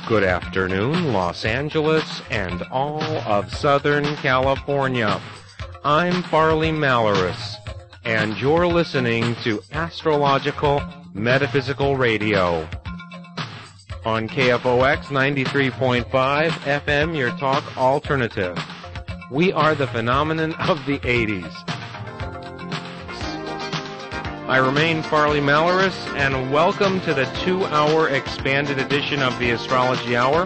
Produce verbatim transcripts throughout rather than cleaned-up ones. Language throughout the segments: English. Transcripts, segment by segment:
Good afternoon, Los Angeles and all of Southern California. I'm Farley Malaris, and you're listening to Astrological Metaphysical Radio. On K F O X ninety-three point five F M, your talk alternative. We are the phenomenon of the eighties. I remain Farley Malaris, and welcome to the two-hour expanded edition of the Astrology Hour.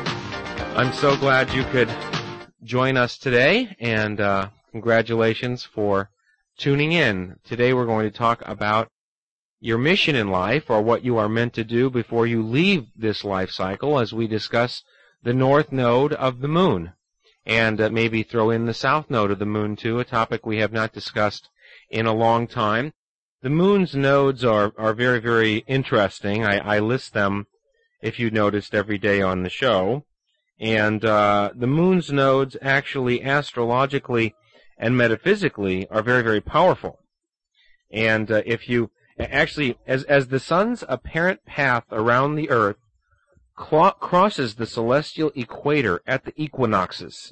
I'm so glad you could join us today, and uh, congratulations for tuning in. Today we're going to talk about your mission in life, or what you are meant to do before you leave this life cycle, as we discuss the north node of the moon, and uh, maybe throw in the south node of the moon too, a topic we have not discussed in a long time. The moon's nodes are, are very, very interesting. I, I list them, if you noticed, every day on the show. And uh, the moon's nodes actually, astrologically and metaphysically, are very, very powerful. And uh, if you, actually, as, as the sun's apparent path around the earth cl- crosses the celestial equator at the equinoxes,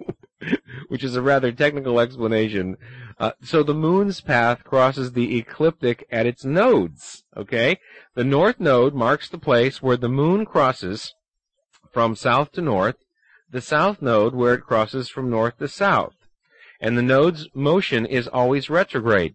which is a rather technical explanation. Uh, so the moon's path crosses the ecliptic at its nodes, okay? The north node marks the place where the moon crosses from south to north, the south node where it crosses from north to south. And the node's motion is always retrograde,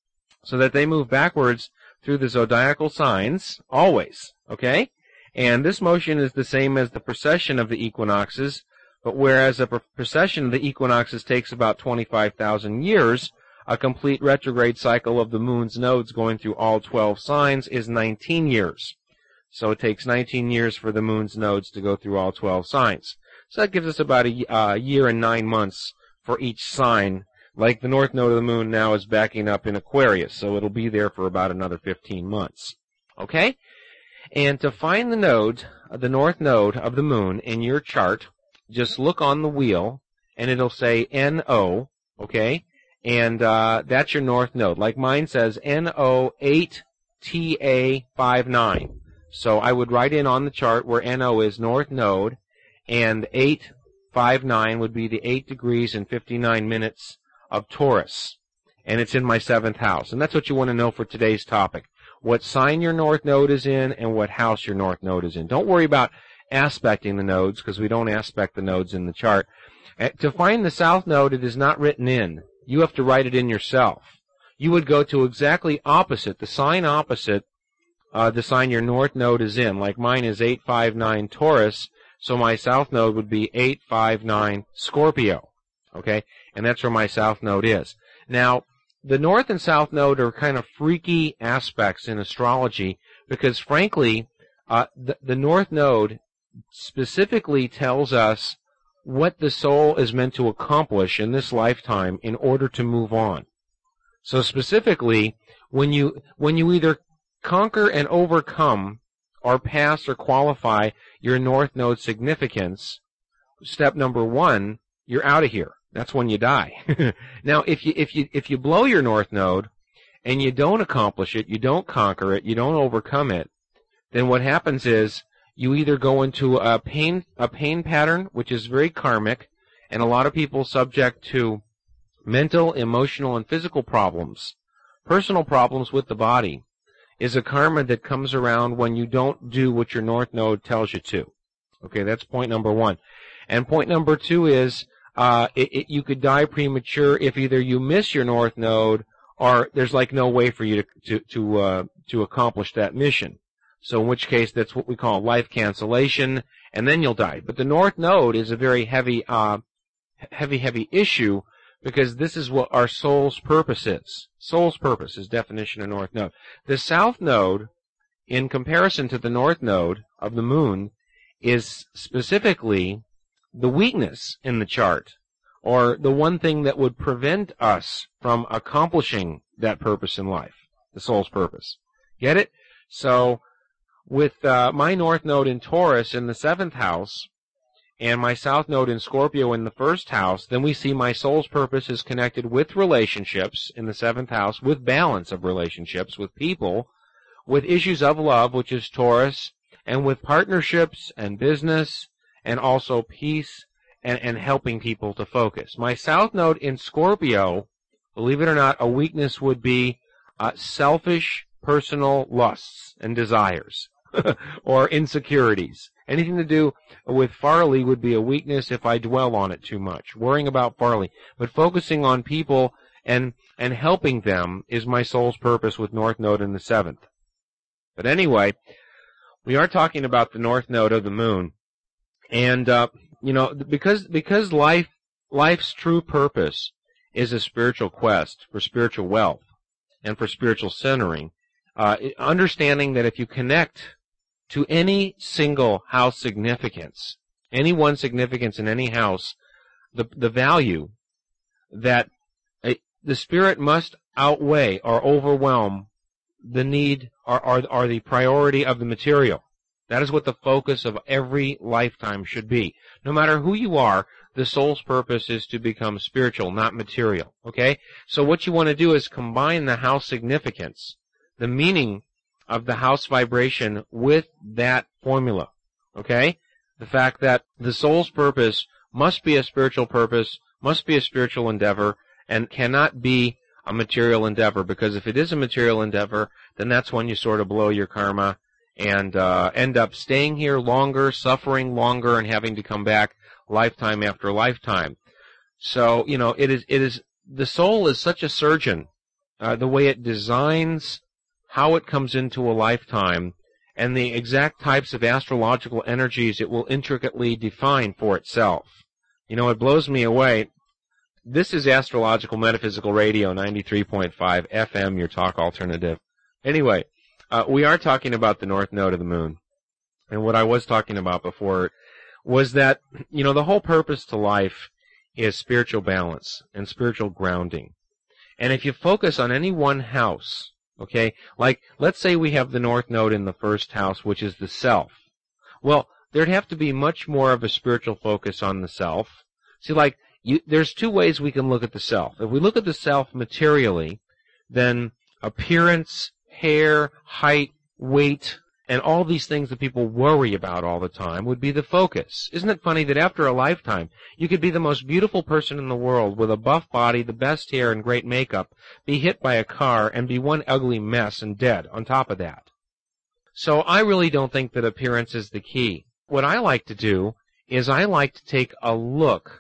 so that they move backwards through the zodiacal signs, always, okay? And this motion is the same as the precession of the equinoxes, but whereas a precession of the equinoxes takes about twenty-five thousand years, a complete retrograde cycle of the moon's nodes going through all twelve signs is nineteen years. So it takes nineteen years for the moon's nodes to go through all twelve signs. So that gives us about a uh, year and nine months for each sign. Like the north node of the moon now is backing up in Aquarius, so it'll be there for about another fifteen months. Okay? And to find the node, the north node of the moon in your chart, just look on the wheel, and it'll say N O, okay? And uh, that's your north node. Like mine says N O eight T A five nine. So I would write in on the chart where N O is north node, and eight five nine would be the eight degrees and fifty-nine minutes of Taurus. And it's in my seventh house. And that's what you want to know for today's topic. What sign your north node is in and what house your north node is in. Don't worry about aspecting the nodes, because we don't aspect the nodes in the chart. Uh, to find the south node, it is not written in. You have to write it in yourself. You would go to exactly opposite, the sign opposite uh, the sign your north node is in. Like mine is eight five nine Taurus, so my south node would be eight five nine Scorpio. Okay? And that's where my south node is. Now, the north and south node are kind of freaky aspects in astrology, because frankly, uh, the, the north node specifically tells us what the soul is meant to accomplish in this lifetime in order to move on. So specifically, when you when you either conquer and overcome or pass or qualify your north node significance, step number one, you're out of here. That's when you die. Now, if you if you if you blow your north node and you don't accomplish it, you don't conquer it, you don't overcome it, then what happens is you either go into a pain a pain pattern, which is very karmic, and a lot of people subject to mental, emotional, and physical problems. Personal problems with the body is a karma that comes around when you don't do what your north node tells you to. Okay, that's point number one. And point number two is uh, it, it, you could die premature if either you miss your north node or there's like no way for you to to to, uh, to accomplish that mission. So in which case, that's what we call life cancellation, and then you'll die. But the north node is a very heavy, uh, heavy, heavy issue, because this is what our soul's purpose is. Soul's purpose is definition of north node. The south node, in comparison to the north node of the moon, is specifically the weakness in the chart, or the one thing that would prevent us from accomplishing that purpose in life, the soul's purpose. Get it? So, with uh, my north node in Taurus in the seventh house, and my south node in Scorpio in the first house, then we see my soul's purpose is connected with relationships in the seventh house, with balance of relationships with people, with issues of love, which is Taurus, and with partnerships and business and also peace and, and helping people to focus. My South Node in Scorpio, believe it or not, a weakness would be uh, selfish personal lusts and desires or insecurities. Anything to do with Farley would be a weakness if I dwell on it too much, worrying about Farley. But focusing on people and and helping them is my soul's purpose with North Node in the seventh. But anyway, we are talking about the North Node of the Moon. And, uh, you know, because because life life's true purpose is a spiritual quest for spiritual wealth and for spiritual centering, uh, understanding that if you connect to any single house significance, any one significance in any house, the the value that a, the spirit must outweigh or overwhelm the need or, or, or the priority of the material. That is what the focus of every lifetime should be. No matter who you are, the soul's purpose is to become spiritual, not material. Okay? So what you want to do is combine the house significance, the meaning of the house vibration with that formula. Okay? The fact that the soul's purpose must be a spiritual purpose, must be a spiritual endeavor, and cannot be a material endeavor, because if it is a material endeavor, then that's when you sort of blow your karma and uh, end up staying here longer, suffering longer, and having to come back lifetime after lifetime. So, you know, it is, it is, the soul is such a surgeon, uh, the way it designs how it comes into a lifetime and the exact types of astrological energies it will intricately define for itself. You know, it blows me away. This is Astrological Metaphysical Radio, ninety-three point five F M, your talk alternative. Anyway, uh, we are talking about the North Node of the Moon. And what I was talking about before was that, you know, the whole purpose to life is spiritual balance and spiritual grounding. And if you focus on any one house, okay, like let's say we have the North Node in the first house, which is the self. Well, there'd have to be much more of a spiritual focus on the self. See, like, You, there's two ways we can look at the self. If we look at the self materially, then appearance, hair, height, weight, and all these things that people worry about all the time would be the focus. Isn't it funny that after a lifetime, you could be the most beautiful person in the world with a buff body, the best hair, and great makeup, be hit by a car, and be one ugly mess and dead on top of that? So I really don't think that appearance is the key. What I like to do is I like to take a look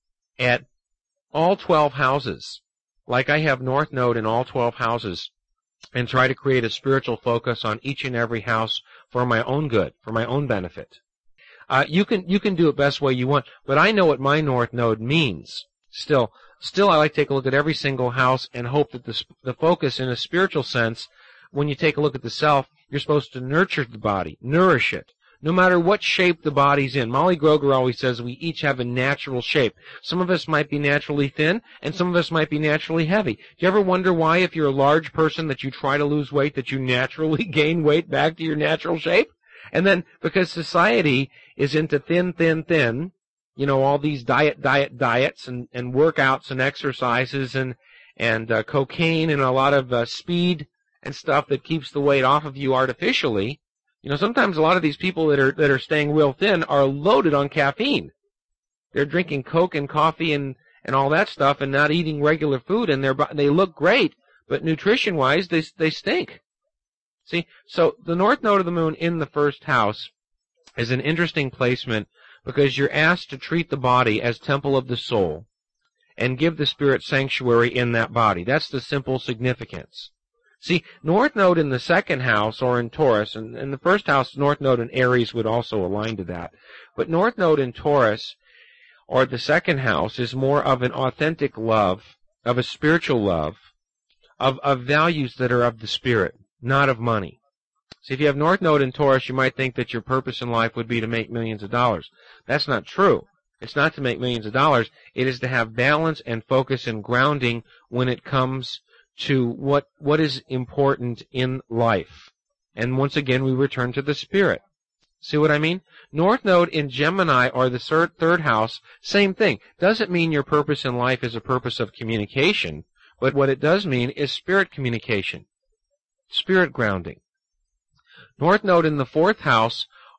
at all twelve houses, like I have North Node in all twelve houses, and try to create a spiritual focus on each and every house for my own good, for my own benefit. Uh, you can you can do it best way you want, but I know what my North Node means. Still, still, I like to take a look at every single house and hope that the the focus, in a spiritual sense, when you take a look at the self, you're supposed to nurture the body, nourish it. No matter what shape the body's in. Molly Groger always says we each have a natural shape. Some of us might be naturally thin, and some of us might be naturally heavy. Do you ever wonder why, if you're a large person that you try to lose weight, that you naturally gain weight back to your natural shape? And then, because society is into thin, thin, thin, you know, all these diet, diet, diets, and, and workouts and exercises and, and uh, cocaine and a lot of uh, speed and stuff that keeps the weight off of you artificially. You know, sometimes a lot of these people that are that are staying real thin are loaded on caffeine. They're drinking Coke and coffee and, and all that stuff and not eating regular food, and they're, they look great, but nutrition-wise, they they stink. See, so the North Node of the Moon in the first house is an interesting placement because you're asked to treat the body as temple of the soul and give the spirit sanctuary in that body. That's the simple significance. See, North Node in the second house, or in Taurus, and in the first house, North Node in Aries would also align to that. But North Node in Taurus, or the second house, is more of an authentic love, of a spiritual love, of, of values that are of the spirit, not of money. See, if you have North Node in Taurus, you might think that your purpose in life would be to make millions of dollars. That's not true. It's not to make millions of dollars. It is to have balance and focus and grounding when it comes to what what is important in life. And once again, we return to the spirit. See what I mean? North Node in Gemini, or the third, third house, same thing. Doesn't mean your purpose in life is a purpose of communication, but what it does mean is spirit communication, spirit grounding. North Node in the fourth house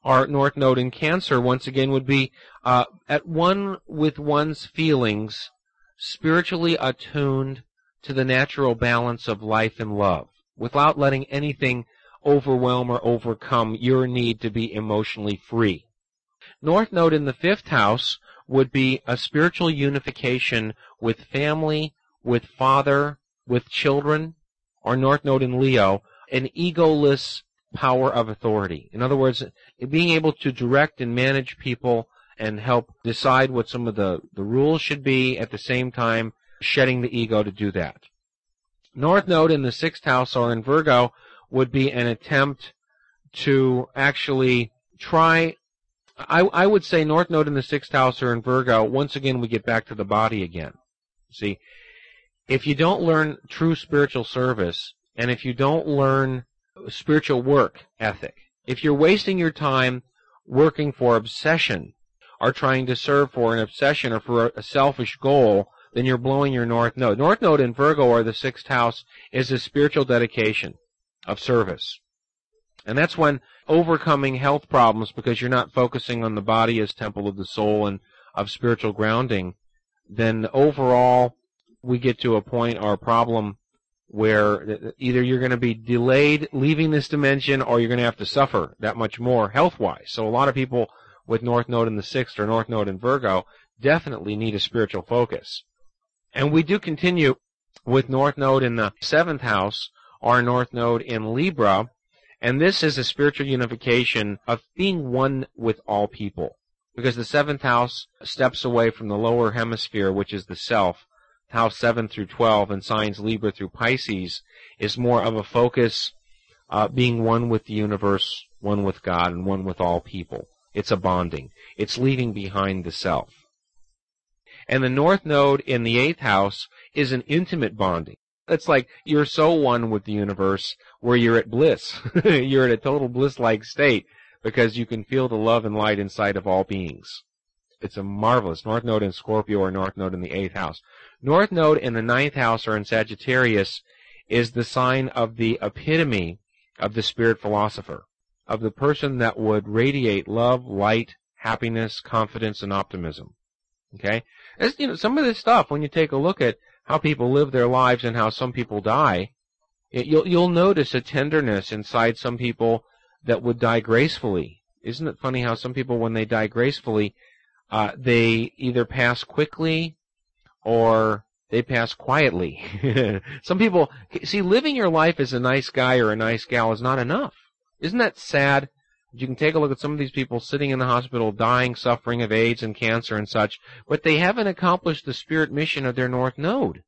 our North Node in Cancer, once again, would be uh, at one with one's feelings, spiritually attuned to the natural balance of life and love, without letting anything overwhelm or overcome your need to be emotionally free. North Node in the fifth house would be a spiritual unification with family, with father, with children, or North Node in Leo, an egoless power of authority. In other words, being able to direct and manage people and help decide what some of the, the rules should be, at the same time shedding the ego to do that. North Node in the sixth house or in Virgo would be an attempt to actually try, I, I would say North Node in the sixth house or in Virgo, once again we get back to the body again. See, if you don't learn true spiritual service, and if you don't learn spiritual work ethic, if you're wasting your time working for obsession, or trying to serve for an obsession or for a selfish goal, then you're blowing your North Node. North Node in Virgo or the sixth house is a spiritual dedication of service. And that's when overcoming health problems, because you're not focusing on the body as temple of the soul and of spiritual grounding, then overall we get to a point or a problem where either you're going to be delayed leaving this dimension, or you're going to have to suffer that much more health-wise. So a lot of people with North Node in the sixth or North Node in Virgo definitely need a spiritual focus. And we do continue with North Node in the seventh house, or North Node in Libra, and this is a spiritual unification of being one with all people, because the seventh house steps away from the lower hemisphere, which is the self. House seven through twelve and signs Libra through Pisces is more of a focus, uh, being one with the universe, one with God, and one with all people. It's a bonding. It's leaving behind the self. And the North Node in the eighth house is an intimate bonding. It's like you're so one with the universe where you're at bliss. You're at a total bliss-like state because you can feel the love and light inside of all beings. It's a marvelous North Node in Scorpio or North Node in the eighth house. North Node in the ninth house or in Sagittarius is the sign of the epitome of the spirit philosopher, of the person that would radiate love, light, happiness, confidence, and optimism. Okay? As, you know, some of this stuff, when you take a look at how people live their lives and how some people die, it, you'll, you'll notice a tenderness inside some people that would die gracefully. Isn't it funny how some people, when they die gracefully, uh, they either pass quickly or they pass quietly. Some people, see, living your life as a nice guy or a nice gal is not enough. Isn't that sad? You can take a look at some of these people sitting in the hospital, dying, suffering of AIDS and cancer and such, but they haven't accomplished the spirit mission of their North Node.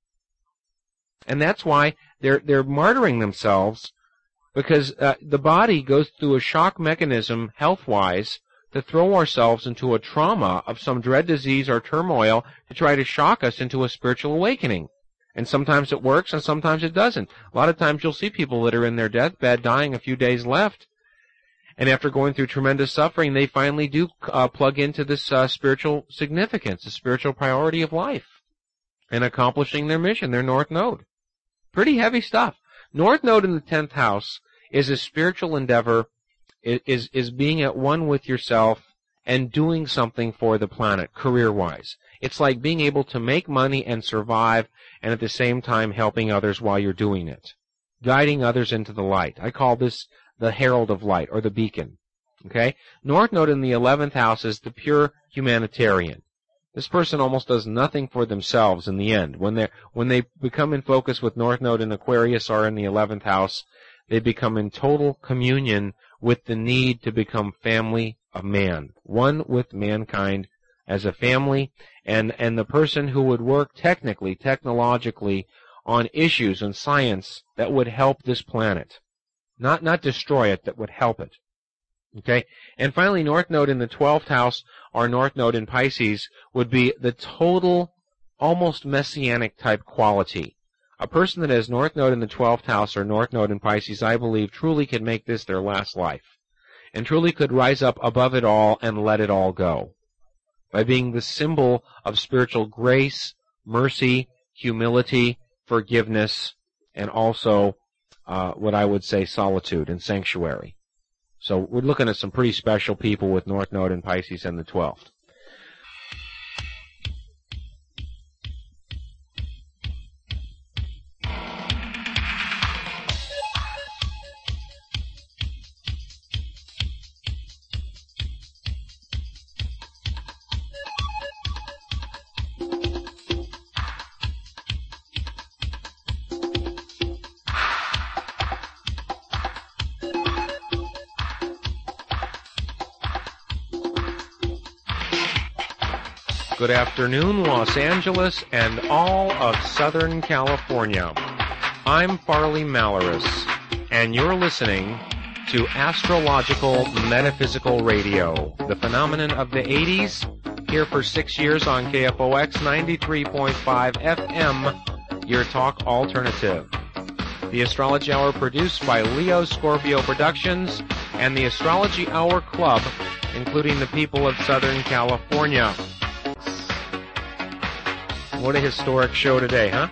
And that's why they're they're martyring themselves, because uh, the body goes through a shock mechanism, health-wise, to throw ourselves into a trauma of some dread disease or turmoil to try to shock us into a spiritual awakening. And sometimes it works and sometimes it doesn't. A lot of times you'll see people that are in their deathbed dying a few days left, and after going through tremendous suffering, they finally do uh, plug into this uh, spiritual significance, the spiritual priority of life, and accomplishing their mission, their North Node. Pretty heavy stuff. North Node in the tenth house is a spiritual endeavor, is, is being at one with yourself and doing something for the planet, career-wise. It's like being able to make money and survive, and at the same time helping others while you're doing it, guiding others into the light. I call this the herald of light, or the beacon. Okay? North Node in the eleventh house is the pure humanitarian. This person almost does nothing for themselves in the end. When they when they become in focus with North Node in Aquarius or in the eleventh house, they become in total communion with the need to become family of man, one with mankind as a family, and, and the person who would work technically, technologically, on issues and science that would help this planet. Not not destroy it, that would help it. Okay? And finally, North Node in the twelfth house, or North Node in Pisces, would be the total, almost messianic type quality. A person that has North Node in the twelfth house or North Node in Pisces, I believe, truly can make this their last life, and truly could rise up above it all and let it all go, by being the symbol of spiritual grace, mercy, humility, forgiveness, and also Uh, what I would say solitude and sanctuary. So we're looking at some pretty special people with North Node in Pisces and the twelfth. Good afternoon, Los Angeles and all of Southern California. I'm Farley Malaris, and you're listening to Astrological Metaphysical Radio, the phenomenon of the eighties, here for six years on K F O X ninety-three point five F M, your talk alternative. The Astrology Hour produced by Leo Scorpio Productions and the Astrology Hour Club, including the people of Southern California. What a historic show today, huh?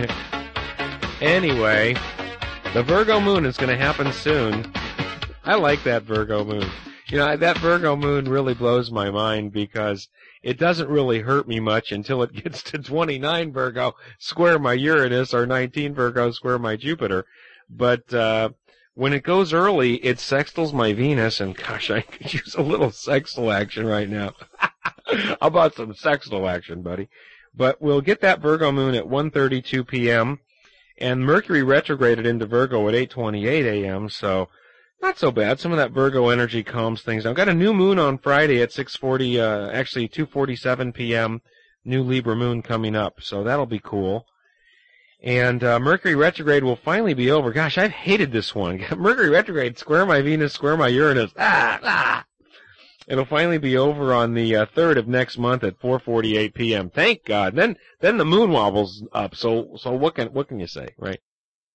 Anyway, the Virgo moon is going to happen soon. I like that Virgo moon. You know, that Virgo moon really blows my mind because it doesn't really hurt me much until it gets to twenty-nine Virgo square my Uranus or nineteen Virgo square my Jupiter. But uh when it goes early, it sextiles my Venus, and gosh, I could use a little sextile action right now. How about some sextile action, buddy? But we'll get that Virgo moon at one thirty-two p.m., and Mercury retrograded into Virgo at eight twenty-eight a.m., so not so bad. Some of that Virgo energy calms things down. Got a new moon on Friday at six forty, uh, actually two forty-seven p.m., new Libra moon coming up, so that'll be cool. And uh, Mercury retrograde will finally be over. Gosh, I've hated this one. Mercury retrograde, square my Venus, square my Uranus. Ah, ah. It'll finally be over on the uh, third of next month at four forty-eight p.m. Thank God. Then then the moon wobbles up. So so what can what can you say, right?